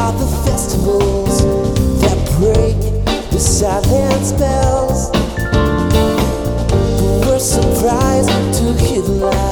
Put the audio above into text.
are the festivals that break the silent spells. We're surprised to hear the light.